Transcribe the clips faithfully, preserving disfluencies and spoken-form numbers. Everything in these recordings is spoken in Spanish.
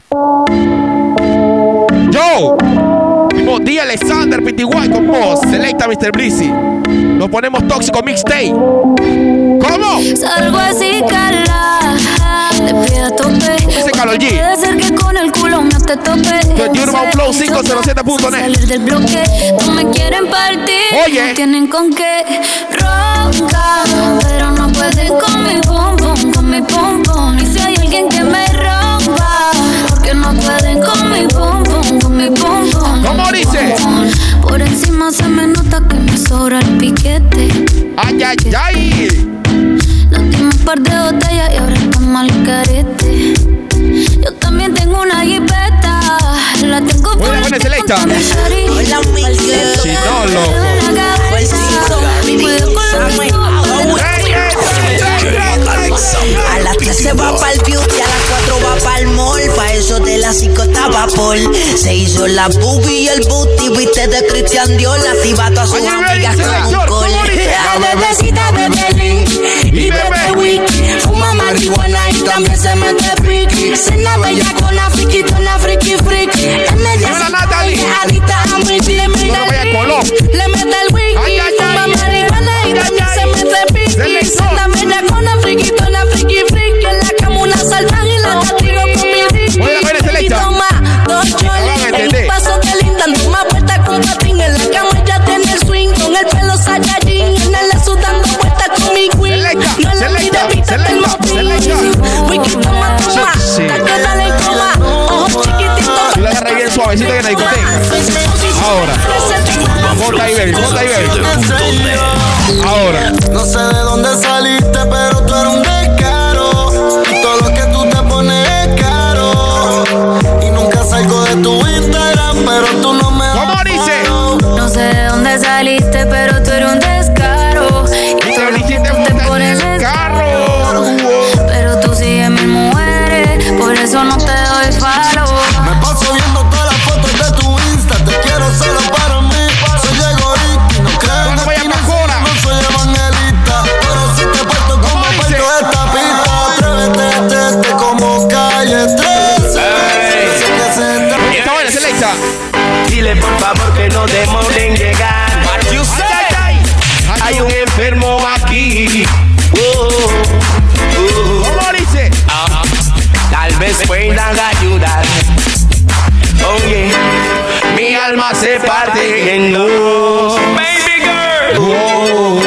Yo. D. Alexander P T Y con vos. Selecta mister Blizzy. Nos ponemos tóxico mixtape. ¿Cómo? Salgo así, Carla. Te pido a tope. Dice Karol G. Puede ser que con el culo me te tope. De Urban Flow cinco cero siete punto net. Salir del bloque. No me quieren partir. Oye. No tienen con qué. Ronca. Pero no pueden con mi pom pom. Con mi pom pom. Y si hay alguien que me rompa. Porque no pueden con mi pom pom. Con mi pom pom. ¿Cómo dice? Por encima se me nota que me sobra el piquete. Ay, ay, ay. Nos dimos un par de botellas y ahora estamos al carete. Yo también tengo una jipeta. La tengo por buena, buena, Selecta. Hola, Si no, loco. A las tres se va pa'l beauty, a las cuatro va pa'l mall. Pa' eso de las cinco estaba Paul. Se hizo la boobie y el booty, viste de Christian Dior. La tiba todas sus amigas con un col. La bebecita de Belén y bebe week. Fuma marihuana y también se mete freak. Cena bella con la friki, con la friki freak. Es media adicta a mi team. Le mete el wiki, fuma marihuana y también se mete piqui. Cena bella con la friki, con la friki freak. En la cama una salvaje y la castigo con mi dick. Y toma dos choles, el paso de linda, dando más vueltas con patín. En la cama ya tiene el swing, con el pelo Saiyajin. En el sudando vueltas con mi queen. No le pide pita del motín. Wiki toma, toma, cállala y toma. Ojos chiquititos. Y la agarra bien suavecito que en la discoteca. Ahora. Monta ahí, baby, monta ahí, baby. Ahora. No sé de dónde saliste, pero tú eres un descaro. Todo lo que tú te pones es caro. Y nunca salgo de tu Instagram, pero tú no me das. ¿Cómo dice? No sé de dónde saliste, pero tú eres un descaro. Y todo lo que tú te pones es caro. Pero tú sigues mis mujeres, por eso no te doy follow. Me paso viendo todas las fotos de tu Insta. Te quiero solo para mí. Soy egoísta y no creo en destino. No soy evangelista, pero si te puesto como puesto esta pista. Atrévete, atrévete como calle trece. Esta buena, Selecta. Dile por favor que no demoren en llegar. What you say? Hay un enfermo aquí. Oh, oh. ¿Cómo dice? Ah, tal vez puedan ayudar. Oye, mi alma se parte en dos. Baby girl. Oh.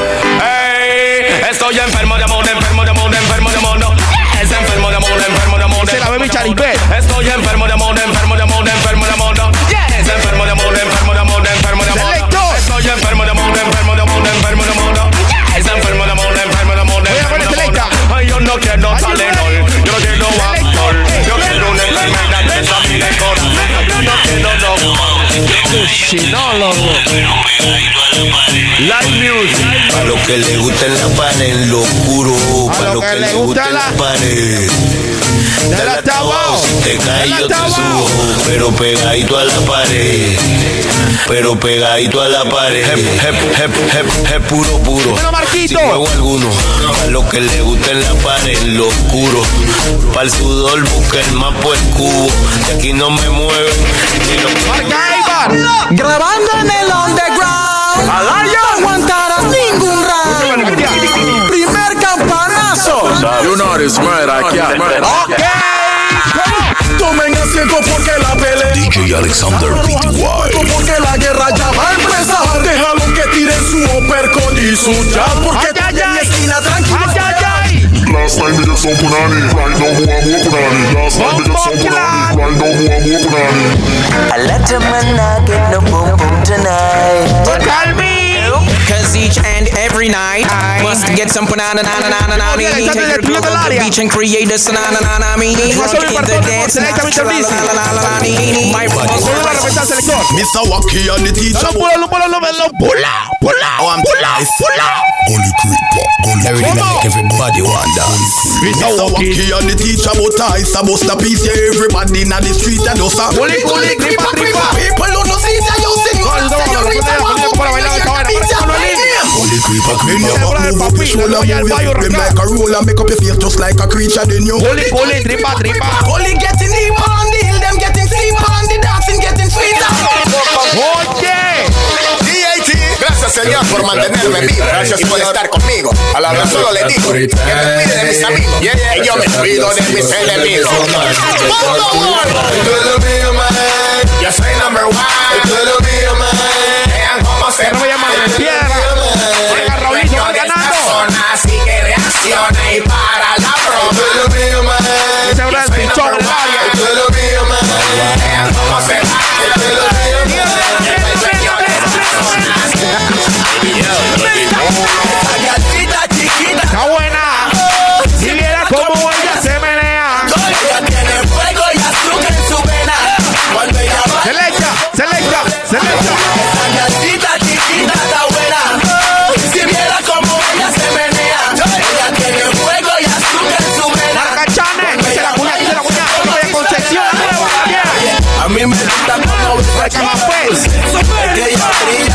Hey, estoy enfermo de amor, enfermo de amor, enfermo de amor. No. Es enfermo de amor, enfermo de amor. Se la baby Charibet. Estoy enfermo de amor, enfermo de amor, enfermo de amor. No. Yes, enfermo de amor, enfermo de amor, enfermo de amor. Selecto. Estoy enfermo de amor, enfermo de amor, enfermo de amor. No. Yes, enfermo de amor, enfermo de amor, enfermo de amor. Ay, yo no quiero Tylenol, yo no quiero alcohol, yo quiero una enfermedad que sabe de corazón. Yo no quiero no. Si no, loco. Live music. Pa' lo que le gusta en la pared, en lo oscuro. Pa' lo que le gusta en la pared. Del altavoz. Si te caes Del yo te altavoz. subo. Pero pegadito a la pared. Pero pegadito a la pared. Hep, hep, hep, hep, hep, puro, puro. Bueno, Marquito. Sin juego alguno. Pa' lo que le gusta en la pared, en lo oscuro. Pa' el sudor busca el mapa, el cubo. Y aquí no me mueven. Ni los Marca Ibar. Grabando en el underground. Alaya. No aguantarás ningún round. Primer campanazo. You know this murder, yeah, murder. Ok. Tomen asiento porque la pelea. D J Alexander P T Y. Porque la guerra ya va a empezar. Déjalo que tire su uppercut y su jab. Porque Ay, ay, está en la ay. esquina tranquilo. Ay, ay, ay. Last time they just some punani, right now who I'm more punani. Last time they just some punani, right now who I'm more punani. I let a man not get no boom boom tonight. Calmi. Cause each and every night I must get some banana na na na na na me. Take a girl on the beach and create a banana na na me. Drunk in the dance, la la la la la me. My Mister Wacky and the teacher. No pulo, no pulo, no pulo, pula, pula, Oh, I'm pula, pula. Gully creeper, gully creeper. Make everybody wonder. Mister Wacky and the teacher, but I supposed to piece here. Everybody in the street and just a Gully, gully, gripa, gripa. People who no see that you sing. Gully creeper, creeper. Move up your shoulder, move your them like a roller. Make up your face just like a creature. Then you Gully, gully, gripa, gripa. Gully get in the bar. Señor, por mantenerme vivo. Gracias por estar conmigo. A la vez solo le digo que me cuide de mis amigos. Y yo me cuido de mis enemigos. Yo soy number one. Vean cómo se voy a llamar de piedra. Oiga, Raulito va ganando. Así que reacciona y para la broma. Ese es el pichón en el área. Vean cómo se va. Está buena. Si viera cómo ella se menea. Ella tiene fuego y azúcar en su vena. Cuando ella va, Selecta, selecta, selecta. esa gatita chiquita está buena. Si viera cómo ella se menea. Ella tiene fuego y azúcar en su vena. Marca Chane. Dice la cuña, dice la cuña. Vaya Concepción, la nueva también. A mí me gusta como Marca más pues. que ella brilla.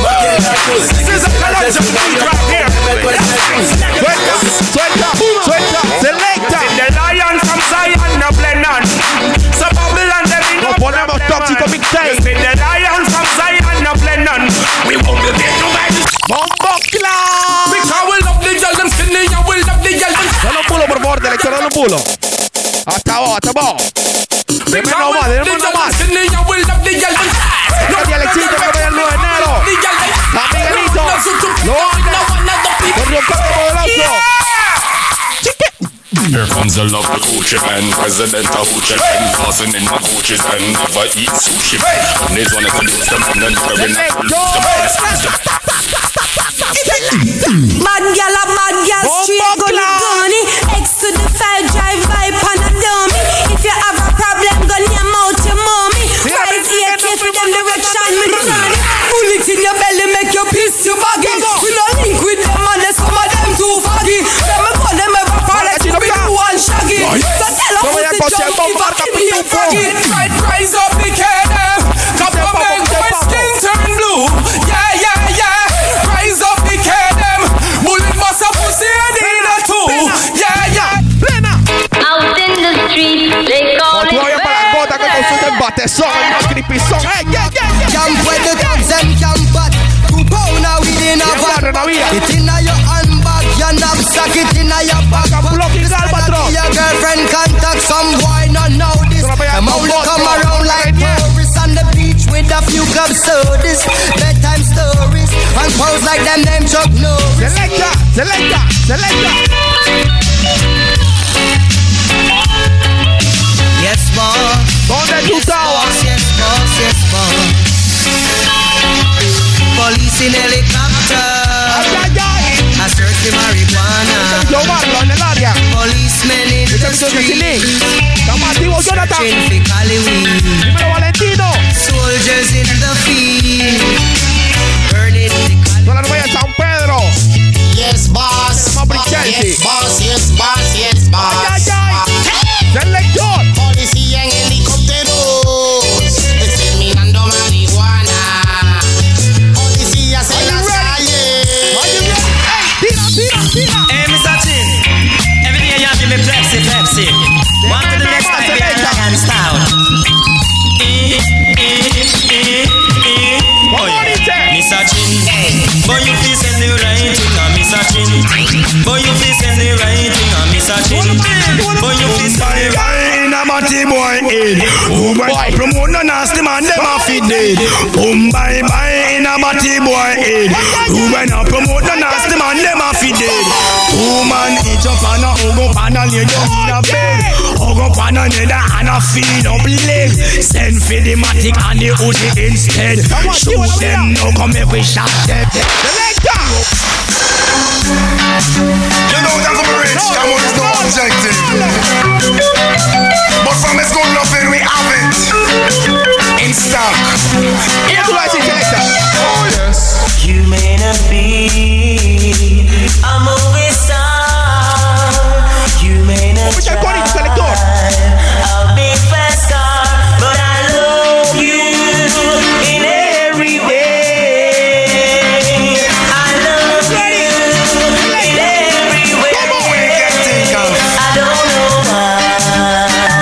Suelta, suelta, suelta, selecta. The lion from Zion, no Blennon. So Babylon, there is no Nos ponemos tóxico mixtape. The lion from Zion, no Blennon. We won't be there to buy this. Bombo Clan. Because we love the girl, them skinny, and we love the girl, them Dale un pulo, por favor, director, dale un pulo. Hasta vos, hasta vos. Deme no más, deme no más. Gracias, Alexito, que vaya el nueve de enero. A Miguelito. Lo oiga. Con Río Campo Poderoso. Here comes the love Gucci man, President of Gucci man, tossing in my Gucci's and never eat sushi man. And they wanna lose them and then they're in Mad gal a mad gal, straight gully gunny. X to the five, drive by pan a dummy. If you have a problem, go name out your mommy. Rise here, take with them direction, me sunny. Pull it in your belly, make your piss your baggy. We no link with them unless some of them too foggy. Them a call them ever product to be one shaggy. So tell us who's the junkie, fucking me a foggy. Right, rise up, the cannon. Cup of milk, my skin turn blue. Yeah, yeah, yeah. Rise up, the cannon. Bullet bust a pussy and in a two. Yeah, yeah. Out in the street, they call it Todavía para la gota que consume el batezón, el cripizón. Hey, yeah, yeah, yeah. Camp where the thugs and camp at. Two pounder within a van. It in a your handbag, your knapsack, it in a your backpack. Your girlfriend contact some boy, not know this. Them only come around like tourists on the beach with a few club sodas, bedtime stories, and pose like them name Chuck Norris. Selecta, selecta, selecta. Yes, boss. ¿Dónde tú estabas? Yes, boss, yes, boss. Police in helicopter. Ay, ay, ay. I search the marijuana. Yo barro en el área. Policemen in the street. Estamos activos, Jonathan. Searching for Halloween. Dímelo, Valentino. Soldiers in the field. Burning the No la nueva San Pedro. Yes, boss. Yes, boss, yes, boss, yes, boss. Ay, ay, ay. Selector. Policía en helicópteros, exterminando marihuana. Policías en las calles. Tira, tira, tira. Hey, Mister Chin. Every day you give me Pepsi, Pepsi. One to the next time, we are Dragon style. Mister Chin. Boy, you feel send the right thing on Mister Chin. Boy, you feel send the right thing on Mister Chin. Boy, you feel send the right. Matty boy head. Oh boy, promote no nasty man, them a fit dead. Um bye bye in a matty boy head. Who when a promote no nasty man, them a fit dead. Woman each up on a hug up and a lay down in a bed. Hug up on another and a feed up leg. Send for the matic and the Uzi instead. Shoot them now, come make we shot them. You know that I'm rich, come on, it's no objective. But from it's good nothing, we have it in stock. Oh yes. You may not be a movie star. You may not drive a big fast car, but I love you in every way. I love you in every way. I don't know why.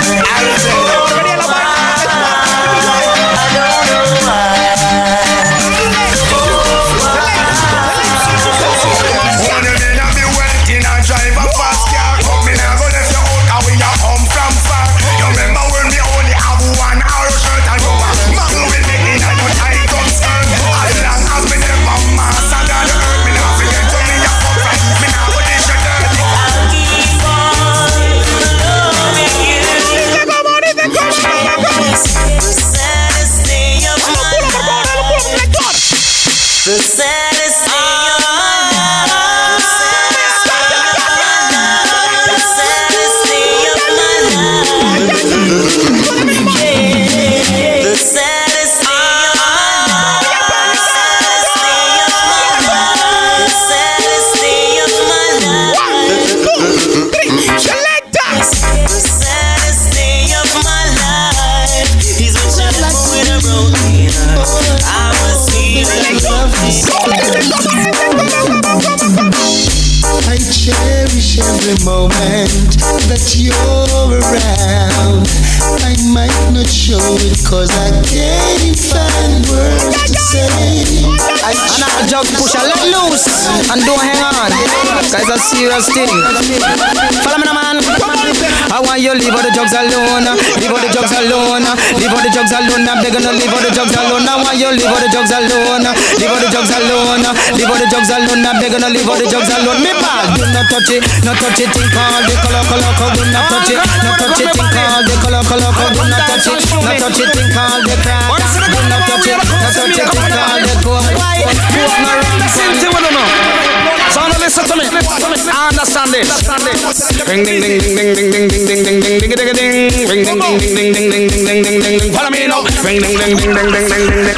the moment that you're around, I might not show it cause I can't find words to say. I now just push a let loose and don't hang on, cause it's a serious thing. Follow me now, man. I want you leave all the drugs alone. Leave all the drugs alone. Leave all the drugs alone. I'm begging to leave all the drugs alone. I want you leave all the drugs alone. Leave all the drugs alone. Leave all the drugs alone. I'm begging to leave all the drugs alone. Me bad, do not touch it, not touch it. Think all the color, color, color. Do not touch it, not touch it. Think all the color, color, color. Do not touch it, not touch it. Think all the crack. Do not touch it, not touch it. Think all the coke. Listen to it, no. So now listen to me. I understand it. Ring ding ding ding ding ding ding ding ding ding ding ding ding ding. Ring ding ding ding ding ding ding ding ding ding ding ding. Follow me now. Ring ding ding ding ding ding ding ding ding.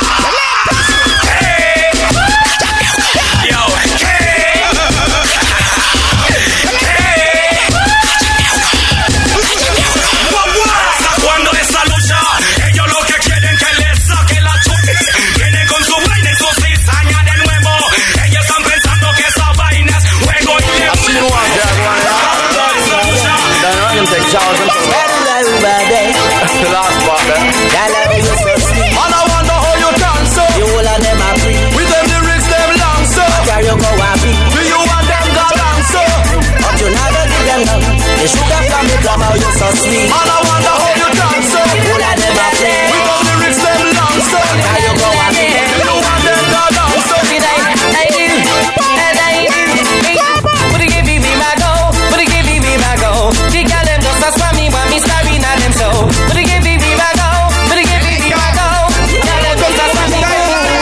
The last part there. And I wonder how you dance so. You all of them are free. With them lyrics them long so. Carry you go happy. Do you want them go long so? But you never give them love. They should have come to come out you so sweet. And I wonder how you dance so. You all of them are free. With them lyrics them long so. Carry you go happy. Do you want them go long so? I do, I do, and I do. Put it give me my go. Put it give me my go. The girl them just a swam me want me starving at them so. But it give me my go, but it give me my go. Yeah, let's go, that's what me go.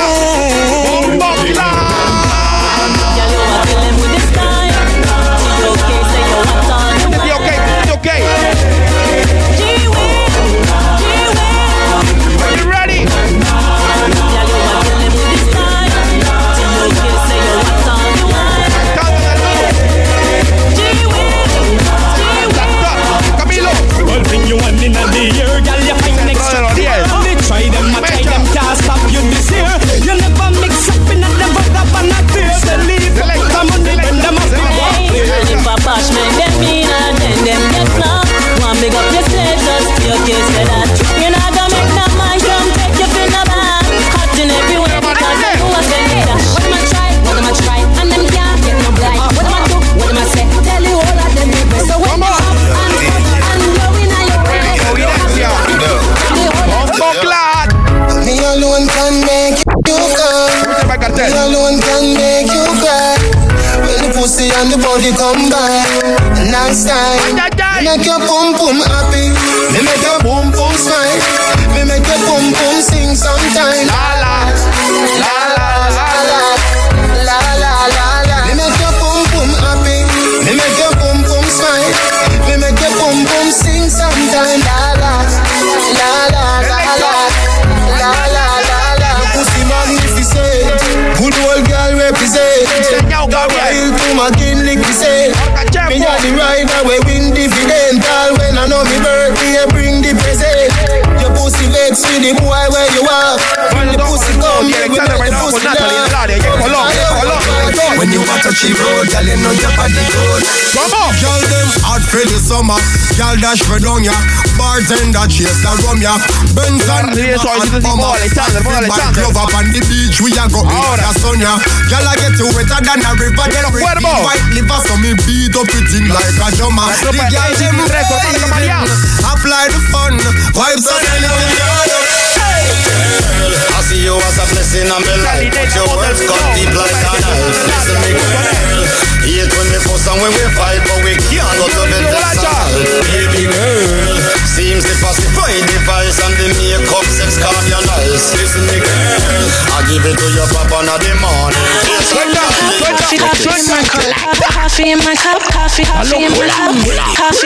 Yeah, you are feeling with this time. It's okay, say you want on you. It's okay, it's okay. G-Wing, G-Wing. Are you ready? Yeah, you are feeling with this time. It's okay, say you want on you. G-Wing, G-Wing. Camilo. Well, bring you one in the year, girl, you find next to the try them, I try them, can't stop you this year. You never mix up in a never up and not this. They leave, come on, they bend them up in one place. And if a bash make them mean and then them get lost. One big up your status, your case for that. You're not gonna make no man come take you in the back. Hot in everywhere because they know what's in it. What am I try, what am I try, and them can't get no blind. What am I do, what am I say, tell you all of them people. So when you up and up and blowing at your brain. Me alone can make you come. Me alone can make you cry. When the pussy and the body come back, nice time. Make your pum pum happy. Me make your pum pum smile. Me make your pum pum sing sometime. La la la la la la la la la la. Me make your pum pum happy. Me make your pum pum smile. Me make your pum pum sing sometime. La la la la la la. La la la la, pussy magnificent. Good old girl represent. Real to my kin lick the same. Me a the rider we win dividend. All when I know me birthday bring the present. Your pussy vex with the boy where you are. When the pussy come, we make the pussy laugh. When you want to cheap road, girl you know your body good. Come on, girl them hot for the summer. Girl dash for down ya. Bartender chase the rum ya. Benz and the bomber. Glove up on the beach we a go in the sun ya. Girl I get you wetter than a river. They bring me white liver so me beat up it in like a drummer. The girl them raving. Apply the fun. Vibes on the I see you as a blessing on my life, but your words cut deep like a knife. Listen me girl, hate when we fuss and when we fight, but we can't go to the next side. Baby girl, seems to pacify the vice and the makeup sex calm your nice. Listen me girl, I give it to your papa in the morning. Coffee in my cup, coffee, coffee in my cup, coffee.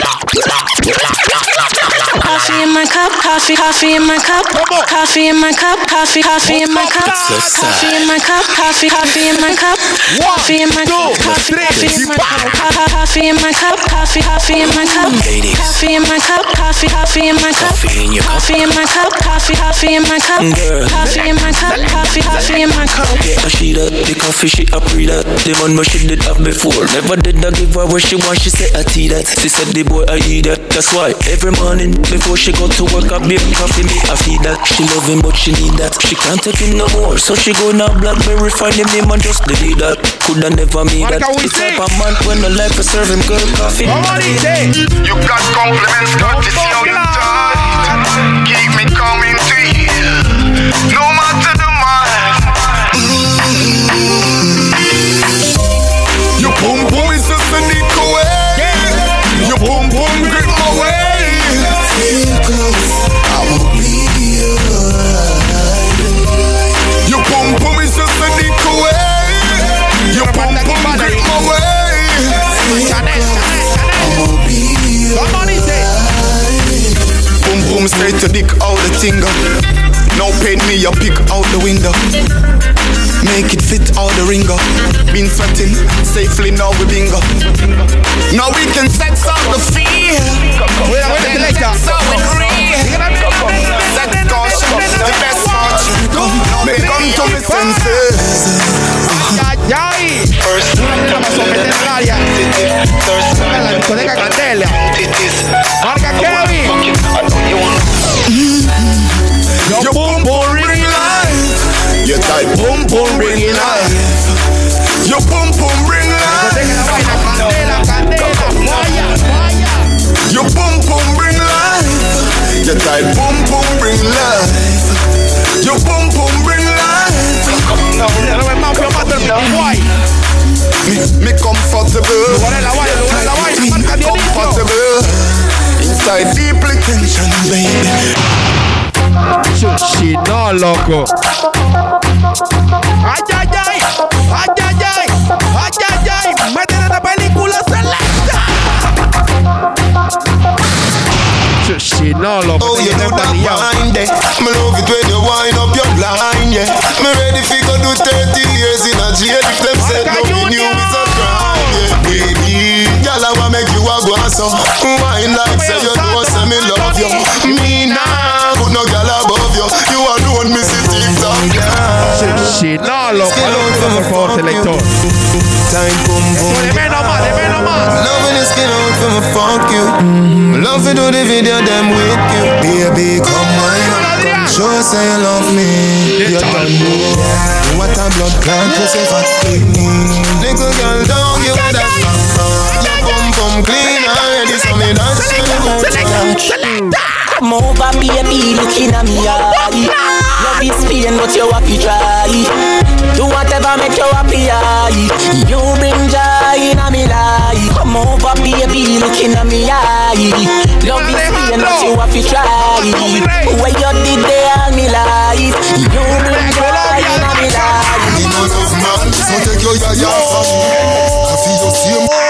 Coffee in my cup, coffee, coffee in my cup, coffee in my cup, coffee, coffee in my cup, coffee in my cup, coffee, coffee in my cup, coffee in my cup, coffee in my cup, coffee in my cup, coffee, coffee in my cup, coffee in my cup, coffee, coffee in my cup, coffee in my cup, coffee, coffee in my cup, coffee in my cup, coffee, coffee in my cup. Yeah, she that the coffee she a pre that the man she did have before. Never did I give her what she want? She said I tea that. She said the boy I eat that. That's why every morning before she go to work I make coffee me I feed that. She love him but she need that. She can't take him no more, so she go now BlackBerry find him name and just delete that. Coulda never meet that. The type of man when the life is serve him girl coffee. Come on, you got compliments, got to see how you tight. Keep me coming to you, no matter the mind. Your boom boom is just a nick away. Your boom boom grip my way. Feel close, I will be yours. Your boom boom is just a nick away. Your boom boom grip my way. I will be yours. Boom boom straight to dick out the tingle. No pain me, you pick out the window. Make it fit all the ringer. Been sweating, safely now we bingo. Now we can sex out the fear. Wait a minute, later. Set caution, the best fortune. May come to me senses. First, la discoteca Candela. Marca Kevin. Your boom boom ring life. Your tight boom boom ring life. Your boom boom ring life. Candela, Candela, vaya, vaya. Your boom boom ring life. Your tight boom boom ring life. Your boom boom ring life. Me, me comfortable. Me comfortable. Inside deeply tension, baby. Chuchi, no, loco. Ay, ay, ay. Ay, ay, ay. Ay, ay, ay. Meten en la película selecta. Chuchi, no, loco. Oh, you do that wine, eh? Me love it when you wind up your blind, yeah. Me ready fi go do thirty years in a jail if them said loving you is a crime, yeah. Baby, girl, I wanna make you a go and so wine like say you know say me love you. Me nah, put no girl above you. You alone me see TikTok, yeah. Shit, no, loco. Por favor, selector. Time boom boom. De menos más, de menos más. Loving the skin out for me fuck you. Mm-hmm. Love to do the video them with you. Baby, come wine up, come show say you love me. You don't know what a blood clot you say for me. Little girl, don't give that fuck. Your bum bum clean already, so me not sure. Come over, baby, looking at me eye. Love is pain, but you have to try. Do whatever make you happy, eye. You bring joy in a me life. Come over, baby, looking at me eye. Love is pain, but you have to try. Where you did there all me life. You bring joy in a me life. Me no love man, so take your yaya from me. I feel you see me.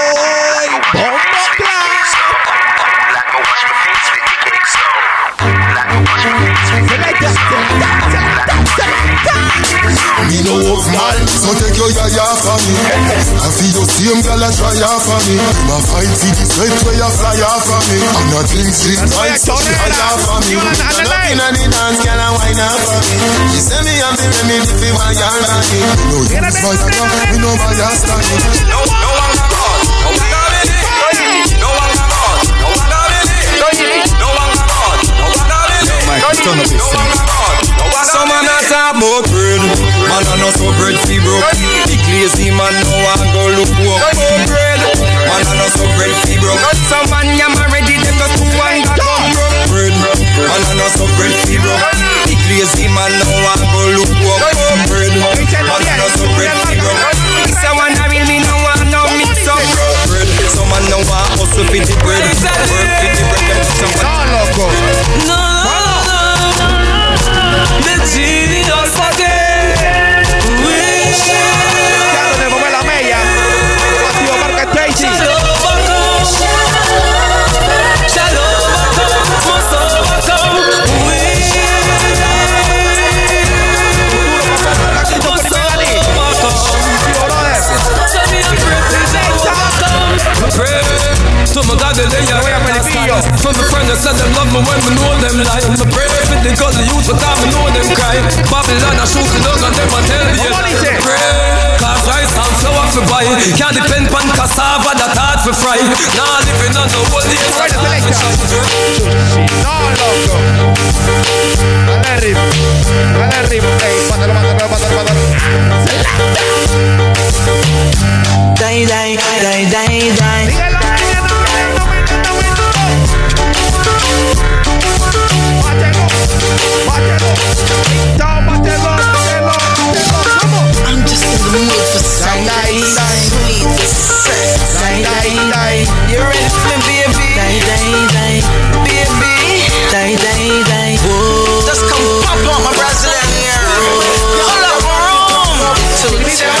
Me no love man, so take your yaya from me. I feel you same girl a try off for me. My fight for the sweat where you fly off for me. I'm not drink sleep night, so she high off for me. Nothing on the dance, girl a wine off for me. She say me have the remedy for my yard on me. No use my yard, me no my yard standing. No, no one got caught, no one got it. No one got caught, no one got it. No one got caught, no one got it. No one got caught. Some man a talk about bread, man a not so bread fi broke. The lazy man no want go look work for bread, man a not so bread fi broke. Some man ya ready they just to one that come broke bread, man a not so bread fi broke. The lazy man no want go look work for bread, man a not so bread fi broke. This a one I really no want no mix up bread. Some man no want hustle fi the bread, work fi the bread. Some man loco. No. The genius again. Ya donde mueve la mella. Tío Marca Tracy. So my God, they lay out from the friend that said them love me when we know them lie. I'm pray for the God the youth, but I know them cry. Babylon I shoot the dog and them I tell you pray. Cause rice and flour for buy it. Can't depend on cassava that hard for fry. Nah, living on the whole day. No, loco. Dale el ritmo. Dale el ritmo. Ey, pátalo, pátalo, pátalo, pátalo. Die, die, die, die, die. Dígalo, dígalo, I'm just in the mood for some sweet sex. Die, die, die. You ready for me, baby? Die, die, die. Baby. Die, die, die. Whoa. Just come pop on my Brazilian here. Hold up my room. So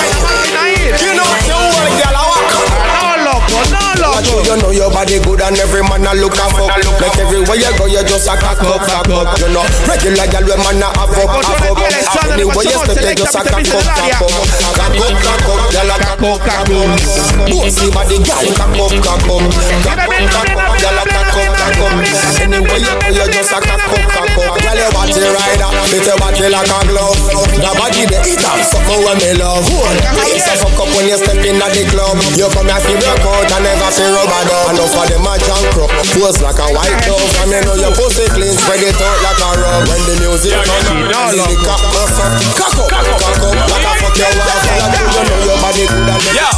you know what you want, girl? I walk. No, loco, no, loco. You know your body good and every man a look a fuck. Like everywhere you go, you just a cock up, cock up. You know, regular girl when man a have up, have up. Anywhere you step, you just a cock up, cock up. Cock up, cock up, girl a cock up, cock up. Bossy body girl, cock up, cock up. Cock up, cock up, girl a cock up, cock up. Anywhere you go, you just a cock up, cock up. Girl your body rider, fit your body like a glove. The body they eat up, something when me love. Please a fuck up when you step in at the club. You come here for work out and never feel rubber dub. Enough for them a junk crook, pose like a white dove. And you know your pussy clean, spread it out like a rug. When the music comes, the cock goes up. Cock up, cock up, like a fuck your wife. You know your body good and yeah.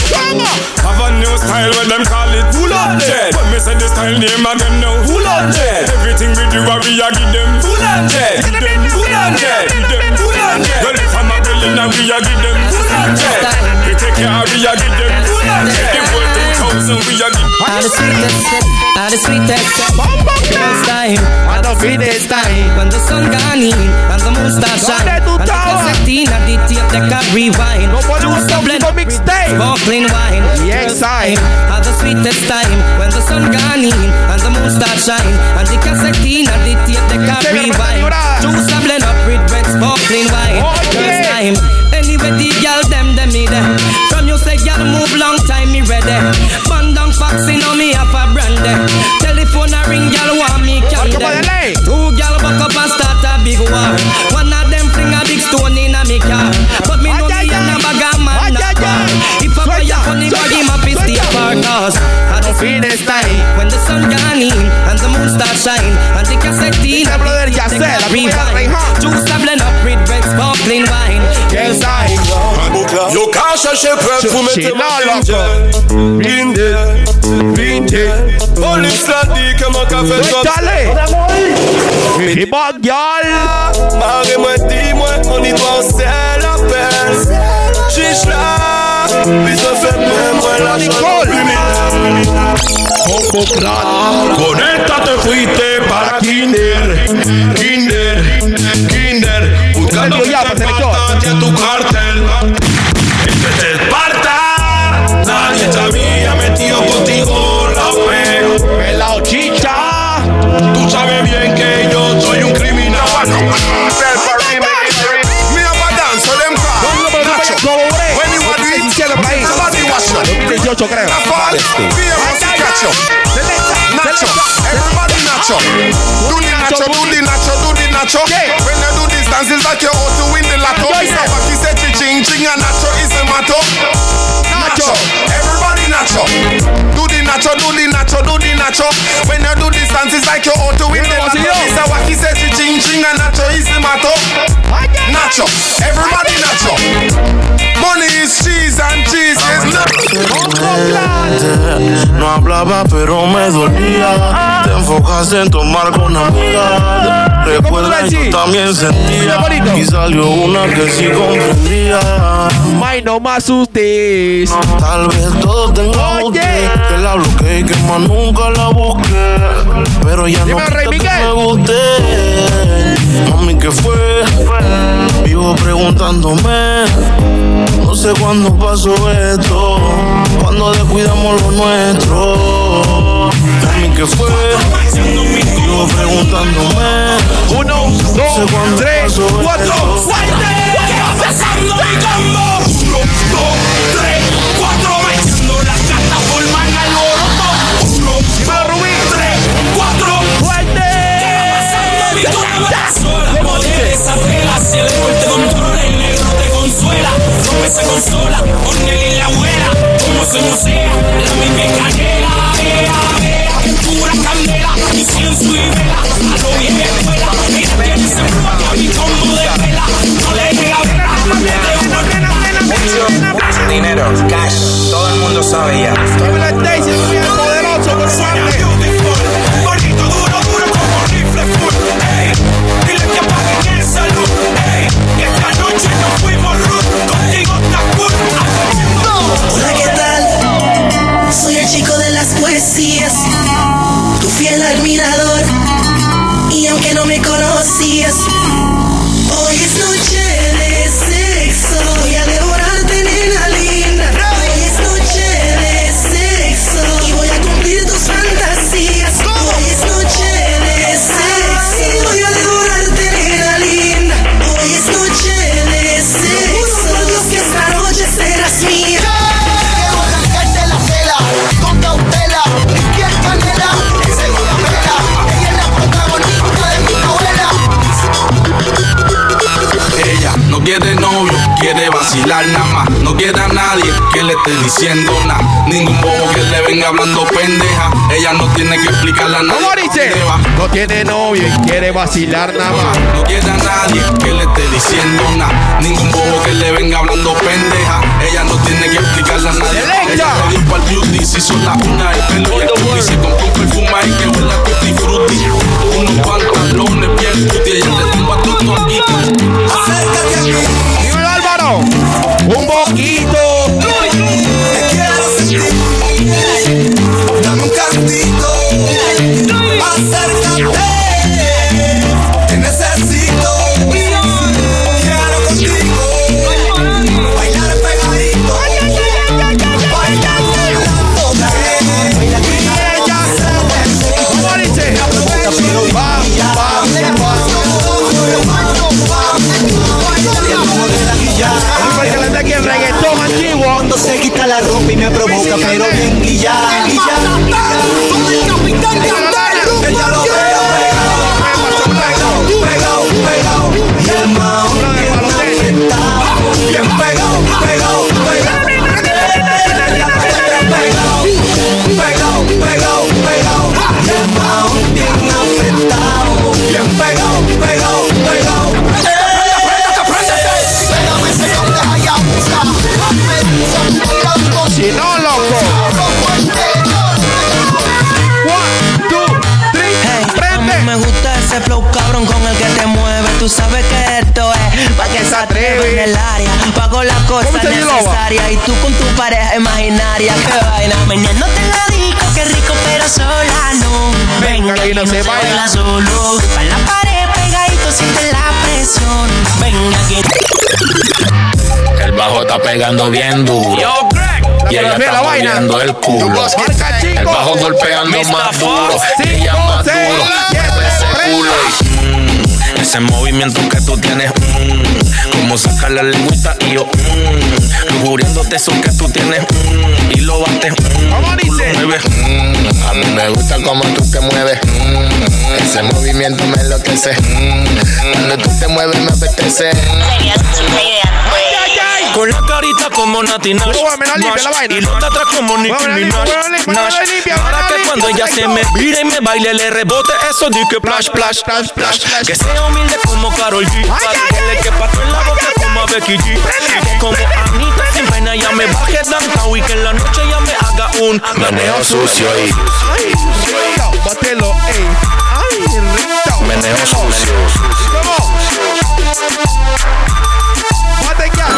Have a new style when them call it Full on Jet. When me say the style name again now Full on Jet. Everything we do we a give them Full on Jet. Give them Full on Jet. Give them Full on Jet. Well if I'm a villain now we a give them Full on Jet. We take care we a give them Full on Jet. Give world two thousand we a give. All the sweetest, all the sweetest. Girls time, all the sweetest time. When the sun gone in and the moon start shine, and the cassette and the tape they can rewind. Juice a blend, sparkling wine. Yes, I. All the sweetest time when the sun gone in and the moon start shine, and the cassette and the tape they can rewind. Juice a blend up with red sparkling wine. Girls time. Anyway, the girl them them me there. From you say girl move long time me ready. Bandang faxing on me up a brandy. Telephone a ring girl want me candy. Two girl buck up and start a big war. One of them fling a big stone in a me car. But me know me and a bag of man a bar. If I buy a funny bag him up is the apart. Cause I don't feel this time when the sun gone in and the moon start shine, and the cassette in and the cassette can rewind. Juice a blend up with red sparkling wine. Girls I yo can't chercher preuve pour mettre ma Blindé, blindé. Police l'a dit que mon café soit Et bon gueule. Marie-moi, dis-moi, on y doit c'est la peine. Chiche là, puis ça fait même moi la chance. Combo clan. Conéctate, fuiste para Kinder, Kinder, Kinder. Buscando que te apartaste a tu cartel. Este te esparta. Nadie te había metido contigo la fe. En la chicha. Tú sabes bien que yo soy un criminal. Me have a dance for them cars. When you want to eat, somebody watch you. dos mil dieciocho creo. Nacho, everybody nacho. Do the nacho, do the nacho, do the nacho. When you do this dance, it's like you're out to win the lotto. He said ching ching and nacho is the motto. Nacho, everybody nacho. Do the nacho, do the nacho, do the nacho. When you do this dance, it's like you're out to win the lotto. He said ching ching and nacho is the motto. Nacho, everybody nacho. Money is cheese and cheese is not. No hablaba pero me dolía. Te enfocaste en tomar con amiga. Recuerda yo también sentía. Y salió una que sí comprendía. May no me asustes. Tal vez todo tenga usted. Que la bloqueé y que más nunca la busqué. Pero ya no quita que me guste. Mami, ¿qué fue? Vivo preguntándome. No sé cuándo pasó esto, cuando descuidamos lo nuestro. Mami, ¿qué fue? Vivo preguntándome. Uno, dos, tres, cuatro. ¿Qué va pasando mi combo? Uno, dos, tres, cuatro. Metiendo las cartas forman alboroto. Uno, dos, tres, cuatro. ¡Fuerte! ¿Qué va pasando mi combo? Sola, mujer, esa pela, si el alcohol te controla, el negro te consuela. Rompe esa consola, con él y la abuela. Lo vi en la escuela, mira que ese flow a mi combo de vela. No le llega a ver mucho dinero, cash, todo el mundo sabe ya. Triple Stacy, muy poderoso, por favor. Bonito, duro, duro como rifle full. Ey, dile que apaguen el salud. Ey, que esta noche nos fuimos rude. Contigo está cool. Hola, ¿qué tal? Soy el chico de las poesías, tu fiel admirador. Y aunque no me conocías, hoy es noche de sexo. Voy a devorarte, nena linda. Hoy es noche de sexo y voy a cumplir tus fantasías. Hoy es noche de sexo y voy a devorarte, nena linda. Hoy es noche de sexo. Por Dios que esta noche serás mía. Quiero arrancarte la tela con cautela, limpiar canela, segunda vela. Ella es la protagonista de mi novela. Ella no quiere novio, quiere vacilar nada más. No quiere a nadie que le esté diciendo nada. Ningún bobo que le venga hablando pendeja. Ella no tiene que explicarle a nadie. ¿Cómo dice? No tiene novio y quiere vacilar nada más. No quiere a nadie que le esté diciendo nada. Ningún bobo que le venga hablando pendeja. Ella no tiene que explicarle a nadie. Ella le dio pa'l beauty, si son las una de pelo y el cuti. Se compró un perfume ahí que huele a tutti frutti. Unos pantalones bien cuti. Ella le tumba todo aquí. Acércate a mí. Dímelo, Álvaro. Un poquito. Te quiero sentir. Dame un cantito. Acércate. Te necesito. Quiero contigo. Bailar pegadito. Bailar hablando de. Ella se ve. ¿Cómo dice? Va, va, va. Porque le da aquí el reggaetón antiguo. Cuando se quita la ropa y me provoca, pero bien guillada, guillada. Ella lo veo pegado, pegado, pegado. Y el mao bien apretado, bien pegado, pegado, pegado. Pegado, pegado, pegado. Y el mao bien apretado, bien pegado, pegado, pegado. Si no, loco. One, two, three, hey, prende. A mí me gusta ese flow cabrón con el que te mueve. Tú sabes que esto es pa' que se atreve en el área. Pago las cosas necesarias y tú con tu pareja imaginaria. Qué vaina. Mañana te la digo, qué rico, pero sola no. Venga, aquí no se baila solo. Pa' la pared pegadito, siente la presión. Venga, aquí. El bajo está pegando bien duro. Yo, y ella está moviendo el culo. El bajo golpeando más duro. Ella más duro. Ese culo. Mm, ese movimiento que tú tienes. Mm, como sacar la lengüita y yo. Mm, lujuriándote eso que tú tienes. Mm, y lo bates. Mm, ¿Cómo dice? Lo mueves, mm, a mí me gusta cómo tú te mueves. Mm, ese movimiento me enloquece. Mm, cuando tú te mueves me apetece. Con la carita como Nati Nash, Nash y los de atrás como Nicki Minaj, Nash. Para que cuando ella se me vire y me baile le rebote eso di que splash, splash, splash, splash. Que sea humilde como Karol G, para que le quepa todo en la boca como a Becky G. Como Anita sin pena ya me baje downtown y que en la noche ya me haga un meneo sucio y ay, rico, bátelo, ey. Ay, rico. meneo sucio. ¿Cómo? Bate ya.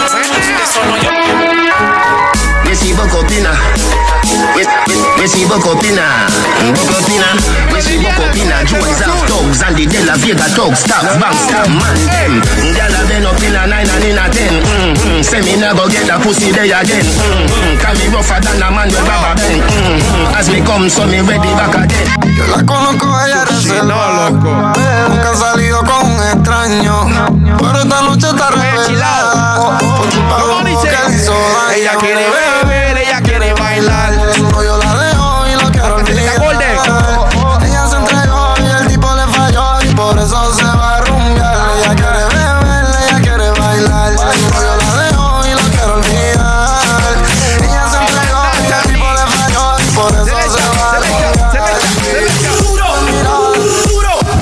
Missy Bocopina, Missy Bocopina, Bocopina, Missy Bocopina, Joy's out dogs and the De La Vega dogs, stop, bang, stop, man, them. Gyal been up in a nine and in a ten. Mm-hmm. Say me never get a pussy day again. Mm-hmm. Can me rougher than a man with rubber band. Mm-hmm. As me come, so me ready back again. Yo la conozco, ella reserva. Nunca ha salido con un extraño, pero esta noche está revelada. Por tu pago que hizo daño. Ella quiere beber, ella quiere bailar. No, yo la dejo y lo quiero olvidar. Ella se entregó y el tipo le falló y por eso se va a rumbear. Ella quiere beber, ella quiere bailar. No, yo la dejo y lo quiero olvidar. Ella se entregó y el tipo le falló y por eso se va a rumbear. Duro, duro,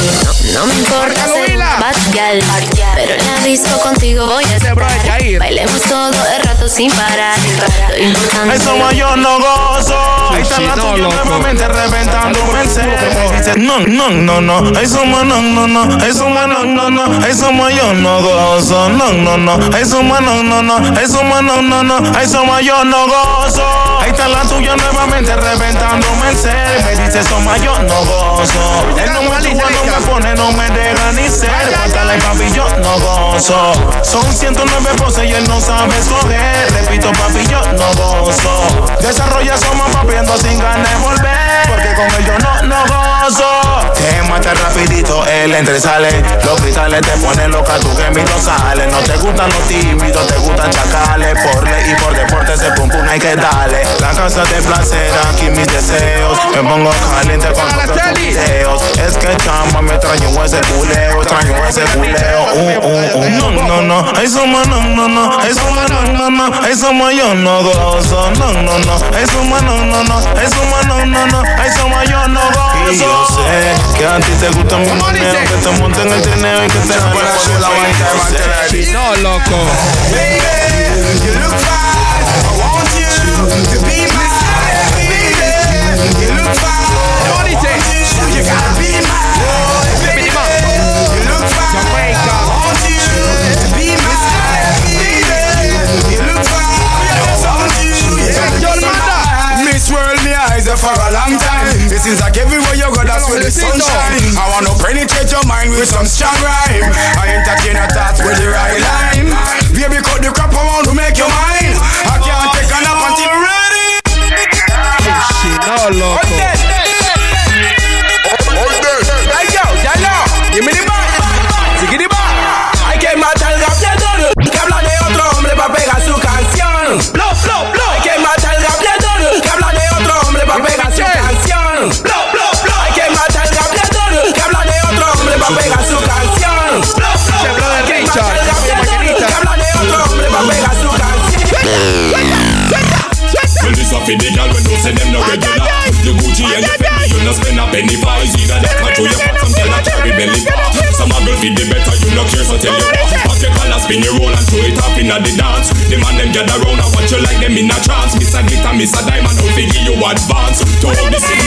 No, no me importa ser una bad girl, pero en la disco contigo voy a estar. Bailemos todo el rato sin parar. Lo importante eso más yo no gozo. Ahí está la tuya nuevamente reventando Mercedes. No, no, no, no. Eso más no, no, no. Eso más no, no, no. Eso más yo no gozo. No, no, no. Eso más no, no, no. Eso más no, no, no. Eso más yo no gozo. Ahí está la tuya nuevamente reventando Mercedes. Me dice eso más yo no gozo. El número no me pone, no me deja ni ser. Pátale papi, yo no gozo. Son ciento nueve poses y él no sabe escoger. Repito papi, yo no gozo. Desarrolla soma papiando sin ganas de volver. Porque con él yo no, no gozo. Te mata rapidito, él entra y sale. Los cristales te ponen loca, tu gemido sale. No te gustan los tímidos, te gustan chacales. Por ley y por deporte ese pum pum hay que darle. La casa de placer, aquí mis deseos. Me pongo caliente con los videos. Es que chama me extraño ese culeo. Extraño ese culeo. Uh, uh, uh. No, no, no. Eso más no, no, no. Eso más no, no, no. Eso más yo no gozo. No, no, no. Eso más no, no, no. Eso más no, no, no. Eso más yo no gozo. Y yo sé que a ti te gusta mi moneo. Que te monten en el trineo y que te jale por la vaina. No, loco. Baby, you look fine. I want you to be mine. Baby, you look fine. I want you. You gotta be mine. Baby, you look fine. Jamaica. I want you to be mine. Baby, you look fine. I want you. Yeah. Miss World, me eyes are for a long time. It seems like everywhere you go, that's where the sun shines. I wanna penetrate your mind with some strong rhyme. I entertain your thoughts with the right line. Baby, cut the crap around to make you mine. I can't take a nap until you're ready. No, loco. Hey, yo, ya no. Give me the bar. Sigue the bar. Hay que matar el rapidón. Que habla de otro hombre para pegar su canción. Blow, blow, blow. Hay que matar el rapidón. Que habla de otro hombre para pegar su canción. Blow, blow, blow. Hay que matar el rapidón. Que habla de otro hombre para pegar su canción. Blow, blow, blow. Hay que matar el rapidón. Que habla de otro hombre para pegar su canción. Well, this a for the girl when don't say them no regular. The Gucci and the Fendi, you no spend a penny for. It's either that control your pop, some girl a carry belly bar. Some a girl feed the better, you no care, so tell you what. Pop your collar, spin your roll and throw it up inna the dance. The man them gather round and watch you like them in a trance. Miss a glitter, miss a diamond, don't figure you advance. To all the same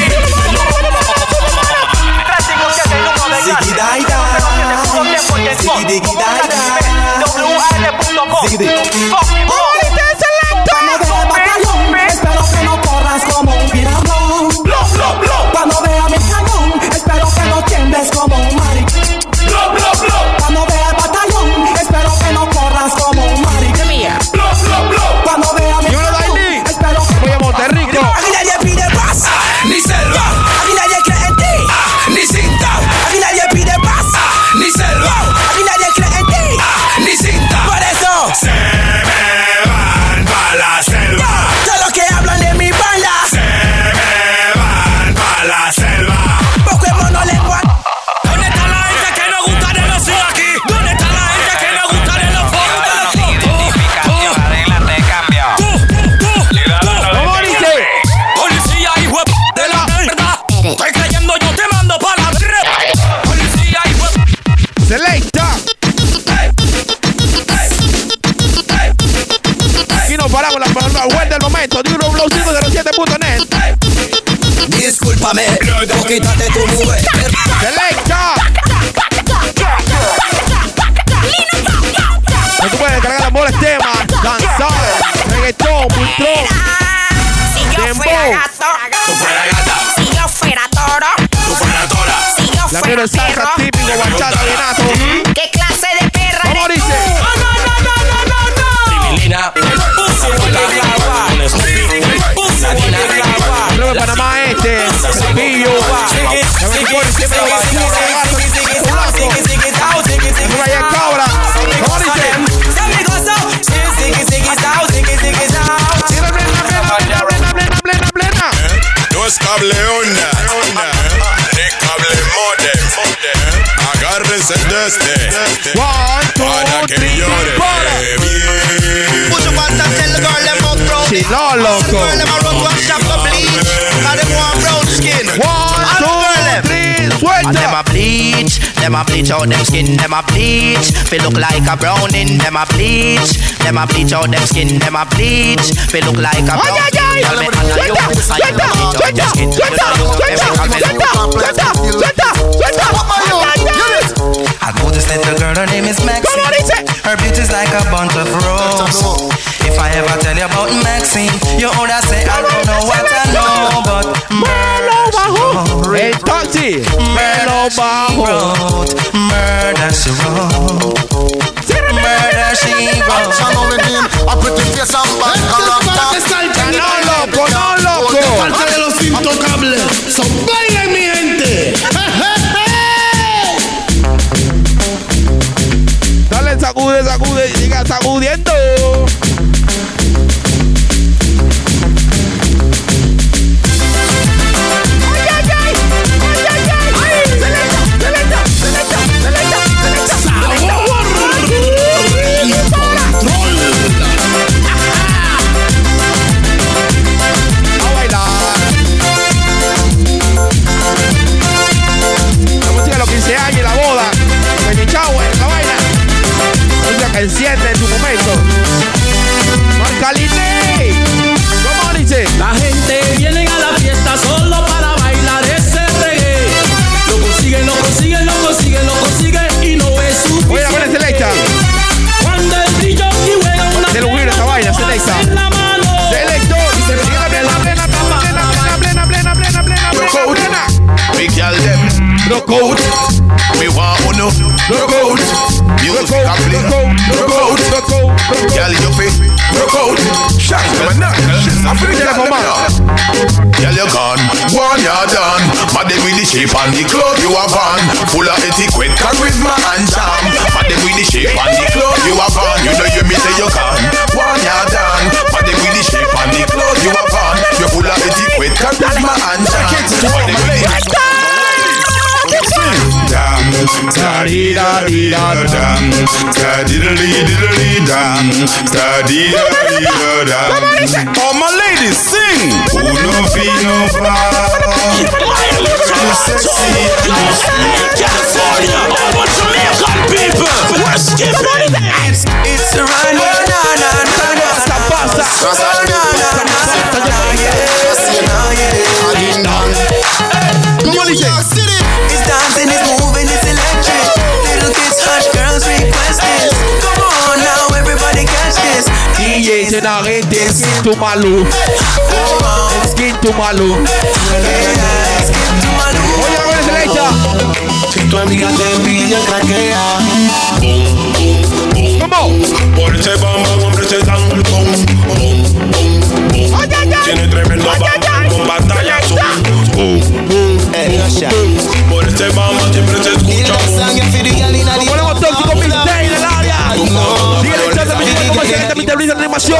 Ziggy die die, ziggy diggy die die, ziggy espero que no corras como un piragón. Cuando vea mi cañón, espero que no tiembles como un maric. Cuando vea el batallón, espero que no corras como un maric. Cuando vea mi cañón, espero que no corras como un maric. Aquí nadie pide paz, ni selva. Aquí nadie cree en ti, ni cinta. Aquí nadie pide paz, ni selva. Aquí nadie cree en ti, ni cinta. Por eso se me van pa' la selva. Todos los que hablan de mi bala se me van pa' la selva. Pokémon no le guan. ¿Dónde está la gente que no gusta de los aquí? ¿Dónde está la gente que no gusta de los fondos? Identificación, arréglate, cambio. ¿Cómo dice? Policía, hijo de la verdad. Estoy creyendo, yo te mando pa' la verga. Policía, hijo de... Selecta. Aquí nos paramos la, la vuelta del momento de uno blow cinco cero siete punto net. Discúlpame, quítate tu nube. Selecta. No tú puedes descargar las bolas temas, danzar, reggaetón, pultrón, dembow. Tú fuera gata. Si yo fuera toro, Tú fuera tora. si yo La fuera quiero salsa perro, típico, bachata, vallenato. ¿qué clase de perra ¿Cómo eres dice? tú? No, no, no, no, no, no. Civilina. Creo que Panamá este, Cepillo, la veinticuatro siempre lo va a hacer, no vaya en cabra. ¿Cómo dice? Plena, plena, plena, plena. No es cable onda, ni cable modem. Agárrense de este. One, two, Para que three, llore para. bien. Push up and tell the girl them up brown. Sí, no, loco. Girl them a run to a shop for bleach. Cause them want brown skin. One, two, three, Suelta. And them a bleach, them a bleach out them skin, them a bleach. Feel look like a browning, them a bleach. Them a bleach out them skin, them a bleach. Feel look like a browning. Suelta, suelta, suelta, suelta, suelta, suelta, suelta, suelta. I know this little girl, her name is Maxine. Her beauty's like a bunch of roses. If I ever tell you about Maxine, you would say I don't know what I know, but murder she wrote. El taxi. Murder she wrote. Murder she wrote. Murder she wrote. A pretty face and bad character. No loco, no loco. Falta de los intocables. So baila mi gente. Dale, sacude, sacude y siga sacudiendo. Enciende en tu momento. Marcaline. ¿Cómo dice? La gente viene a la fiesta solo para bailar ese reggae. Lo consiguen, lo consiguen, lo consiguen, lo consiguen y no es suficiente. Voy a poner Selecta. Cuando el brillo y juega una de lujir esta vaina, Selecta. Selector. Plena, plena, plena, plena, plena, plena, plena, plena, plena. Big girl them. Look out. Me want uno. Look out. Music a play. Look out. Look out. Girl you fi. Look out. Shine to my neck. I'm pretty girl Girl you gone. One you're done. Madam with the shape and the clothes you have on. Full of etiquette, charisma and charm. Madam with the shape and the clothes you have on. You know you me say you gone. One you're done. Madam with the shape and the clothes you have on. You're full of etiquette, charisma and charm. Madam with the Dam, da dee da dee da dam, da dee da dee da dee dam, da dee da dee da dam. All my ladies sing. Who no feel no far? Too sexy. California, all my Jamaican people, we're skipping. It's it's a run, na na na na na. Pasa, pasa. New York City. It's dancing, it's moving, it's electric. Little kids, hot girls request this. Come on now, everybody catch this. D J Generate Skin to Malu. Skin to Malu. Oye, ¿cuál es el hecha? Tu amiga te pilla craquea. Boom, boom, boom. ¿Cómo? Por ese bamba, hombre, ese dan. Boom, boom, boom, boom. Tiene tremendo bamba con batalla. Boom, boom. Por este bamba siempre se escucha. Nos ponemos tóxicos Mixtape en el área. Sigue el chat de Mixtape de animación.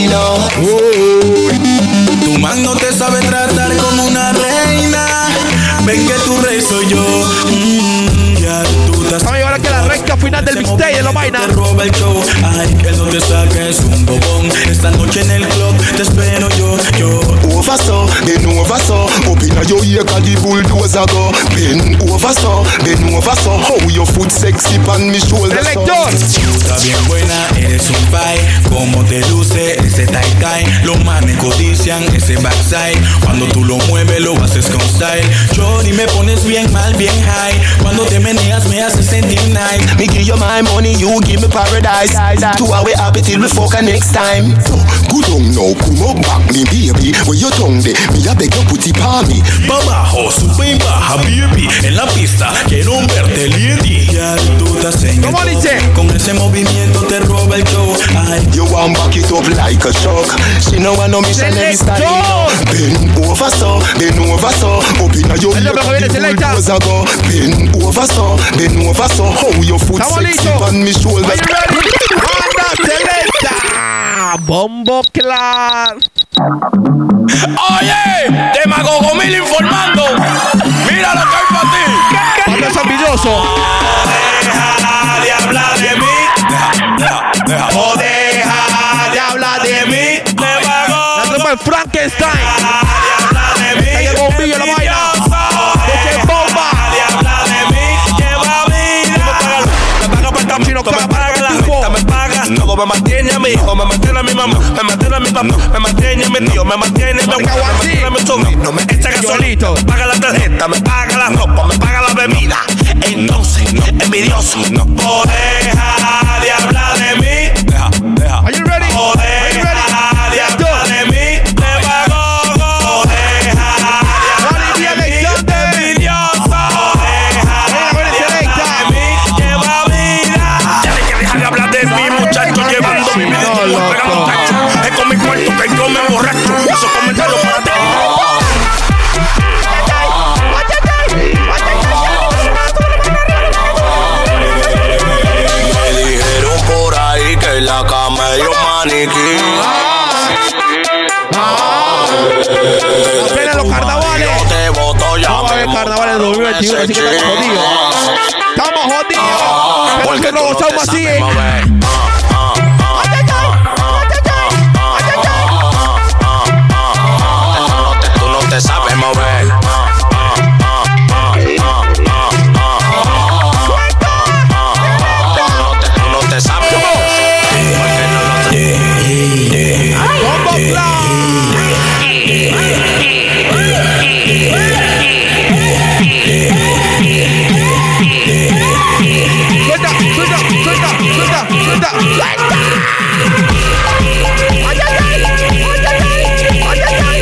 Tu man no te sabe tratar como una reina. Ven que tu rey soy yo. Mm, ya tú estás. Vamos a llegar aquí a la recta final del Mixtape de la vaina. Te roba el show. Ay, que no te saques un bobón. Esta noche en el club te espero yo, yo. Over so, then over so. Up inna your ear 'cause the bulldozer go. Bend over so, then over so. How your foot sexy pan mi shoulder. Selector. Está bien buena, eres un pie. Como te luce ese tie tie. Los manes codician ese backside. Cuando tú lo mueves lo haces con style. Johnny me pones bien mal, bien high. Cuando te meneas me haces sentir nice. Me give you my money, you give me paradise. Two hour happy till we fuck next time. Good on now, come up back me baby. Where you tongue de, me a beg you put it on me. Pa' abajo, sube y baja, baby. En la pista, quiero verte, lady. Ya tú estás en ¿Cómo dice? Con ese movimiento te roba el show. Ay. You want back it up like a shock. She know I know me shall never style. Bend over so, bend over so. Up inna your ear 'cause the bulldozer go. Bend over so, bend over so. How your foot sexy on me shoulder. Are you ready? Anda, Selecta. Bombo Clan. Oye, Demagogo Mil informando. Mira lo que hay para ti. ¿Cuándo es envidioso? Deja de hablar de mí. Deja, deja. O deja de hablar de mí. Demagogo. La toma el Frankenstein. Deja de hablar de mí. Está el bombillo la vaina. Porque bomba. amigo, me mantiene a mi hijo, me mantiene a mi mamá, me mantiene a mi papá, me mantiene a mi tío, me mantiene a mi abuelo, me mantiene a mi sobrino, me echa gasolina, me paga la tarjeta, me paga la ropa, me paga la bebida. Entonces, envidioso, no deja de hablar de mí. Deja, deja. Are you ready? No deja de hablar de mí. Te pago, no deja de hablar de mí. Envidioso, no deja de hablar de mí. Lleva vida. Tienes que dejar de hablar de mí, muchacho, llevando mi vida. Pegando tacho. Es con mi cuarto que yo me emborracho. Esos comentarios para ti. Que la camello maniquí. Apenas los carnavales. Vamos a ver carnavales de dos mil veintiuno, así que estamos jodidos. Estamos jodidos. Pero que no gozamos así, eh. Tú no te sabes mover. Tú no te sabes mover. Suelta, suelta, suelta, suelta, suelta, suelta. Ay, ay, ay, ay, ay, ay,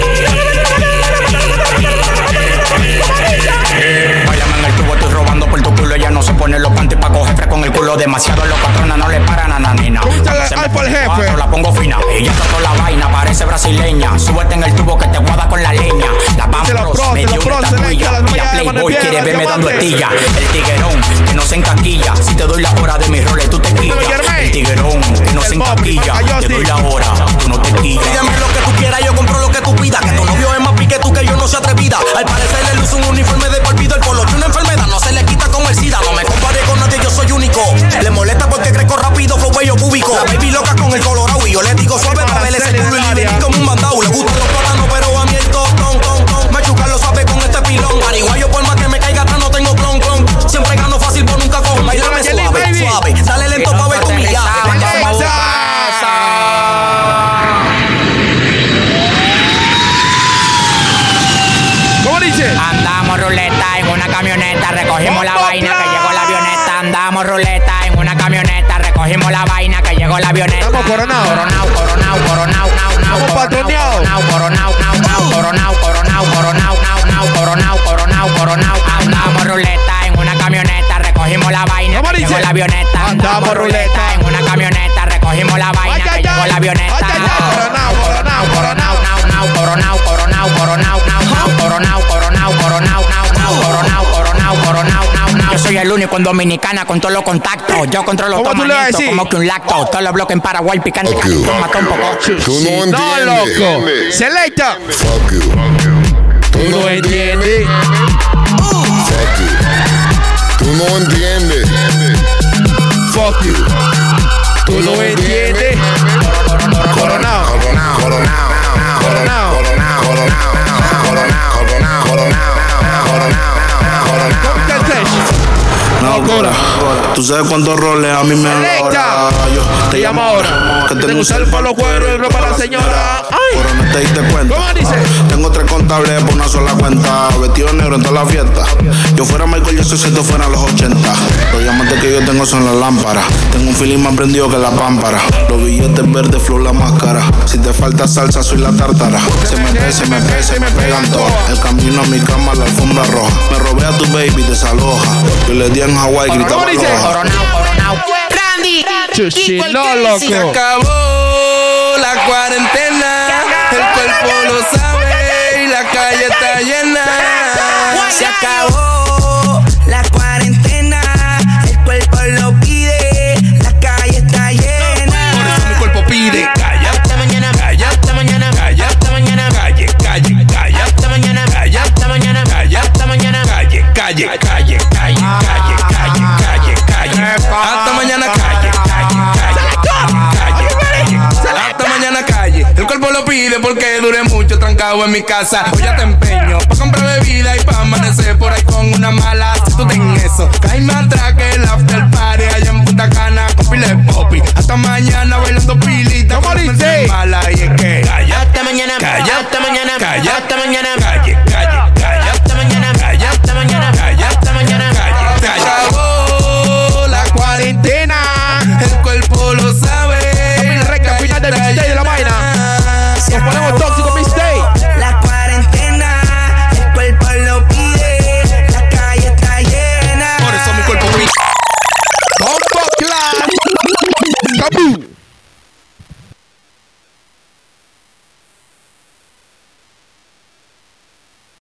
ay. Báilame en el tubo, estoy robando por tu culo. Ella no se pone los panties pa' coger fresco con el culo. Demasiado los patronas no le paran a nanina. Se me pone el jefe. La pongo fina. Ella tocó la vaina, parece brasileña. Súbete en el tubo que te guarda con la leña. La Pampros me dio una estatuilla. La Playboy quiere verme dando estilla. El tiguerón que no se encaquilla. Si te doy la hora de mis roles, tú te quillas. El tiguerón que no se encaquilla. Te doy la hora, tú no te quillas. Pídeme lo que tú quieras, yo compro lo que tú pidas. Que tu novio es más pique tú que yo no sea atrevida. Al parecer le luce un uniforme de polvido. El color de una enfermedad no se le quita como el SIDA. No me compare con nadie, yo soy único. Le molesta porque crezco rápido, flow bello cúbico. La baby loca con el colorado y yo le digo suave pa' verle ese culo y libre como un mandado. Le gustan los plátanos, pero a mí el tostón, ton, ton. Machucar lo sabe con este pilón. Mariguayo por más que me caiga atrás no tengo clon, clon. Siempre gano fácil por nunca cojo. Bailame suave, suave. Dale lento pa' ver tu millaje. ¿Cómo dice? Andamos ruleta en una camioneta, recogimos la vaina que llegó la avioneta. Andamos ruleta en una camioneta, recogimos la vaina que llegó la avioneta. Estamos coronados. Coronao, coronao, coronao, nao, nao. Estamos patroneados. Coronao, coronao, nao, coronao, coronao, coronao, nao, nao, coronao, coronao, coronao. Andamos ruleta en una camioneta, recogimos la vaina que llegó la avioneta. Andamos ruleta en una camioneta, recogimos la vaina que llegó la avioneta. Coronao, coronao, coronao, nao, nao, coronao, coronao, coronao, nao, nao, coronao, coronao, coronao, nao, nao, coronao, coronao, coronao, nao, nao. Yo soy el único en Dominicana con todos los contactos. Yo controlo todo manito como que un lacto. Todos los bloques en Paraguay picante, mató un poco. Tú no entiendes. No, loco. Selecta. Fuck you. Tú no entiendes. Fuck you. Tú no entiendes. Fuck you. Tú no entiendes. Coronao. Coronao. Coronao. Coronao. Coronao. Coronao. Coronao. Coronao. Coronao. No, Cora, tú sabes cuántos roles a mí me Selecta. Yo te llamo ahora. Que tengo un cel para los cueros y ropa a la señora. Pero no te diste cuenta. ¿Cómo dice? Tengo tres contables por una sola cuenta. Vestido negro en toda la fiesta. Yo fuera Michael Jackson si esto fuera los ochenta. Los diamantes que yo tengo son las lámparas. Tengo un feeling más prendido que la pámpara. Los billetes verdes, flow la máscara. Si te falta salsa, soy la tártara. Se me pega, se me pega, se me pegan todas. El camino a mi cama, la alfombra roja. Me robé a tu baby, desaloja. Yo le di en Hawái, gritaba roja. Coronao, coronao. Randy, Chuchino, loco. Se acabó la cuarentena, el cuerpo lo sabe y la calle está llena. Se acabó la cuarentena, el cuerpo lo pide, la calle está llena. Por eso mi cuerpo pide calla, hasta mañana, calla, hasta mañana, calla, hasta mañana, calle, calle, calla, hasta mañana, calla, hasta mañana, calla, hasta mañana, calle, calle, calle, calle, calle, calle, calle, calle, hasta mañana, calle, calle, calle, calle, hasta mañana, calle. El cuerpo lo pide porque duré mucho trancado en mi casa. Hoy ya te empeño pa' comprar bebida y pa' amanecer por ahí con una mala. Si tú ten eso, caíme atrás que el after party allá en Punta Cana con pile de popi. Hasta mañana, calle, que calla hasta mañana, calla hasta mañana, calla hasta mañana, calle, calle, calla hasta mañana, calla hasta mañana, calla hasta mañana, calle, calla. Acabó la cuarentena, el cuerpo lo sabe. También el recta final del mixtape de la vaina. Nos ponemos todos